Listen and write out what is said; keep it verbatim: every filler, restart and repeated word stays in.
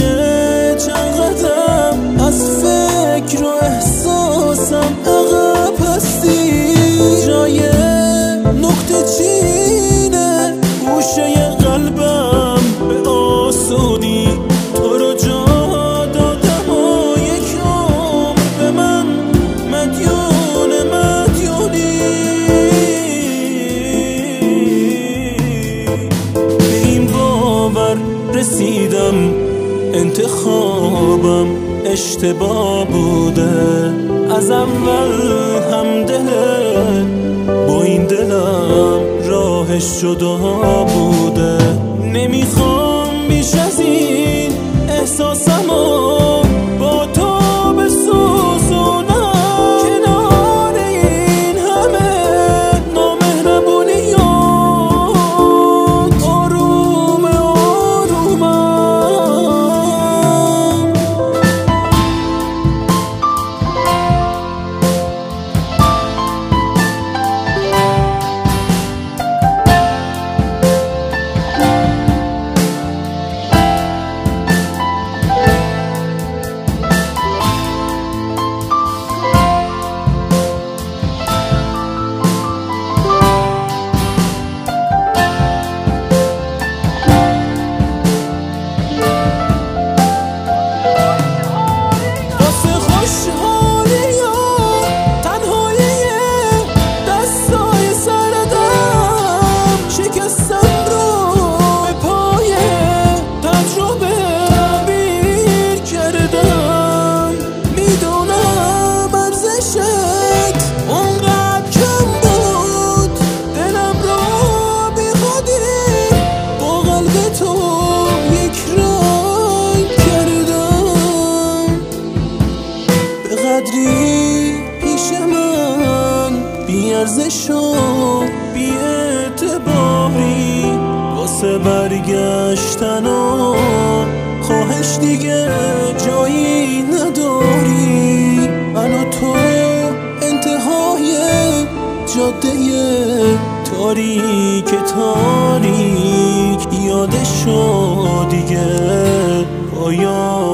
میشه چند قدم از فکر و احساسم عقب هستی. جای نقطه چینه گوشه قلبم به آسونی تو رو جا دادم و یک عمر به من مدیون مدیونی. به این باور رسیدم انتخابم اشتباه بوده، از اول هم دلت با این دلم راهش جدا بوده. نمیخوام بیش از این احساسمو با تو بسوزونم، کنار این همه نامهربونیات آروم آرومم. پیش من بی ارزش و بی اعتباری، واسه برگشتن و خواهش دیگه جایی نداری. من و تو انتهای جاده تاریک تاریک، یادشو دیگه پایان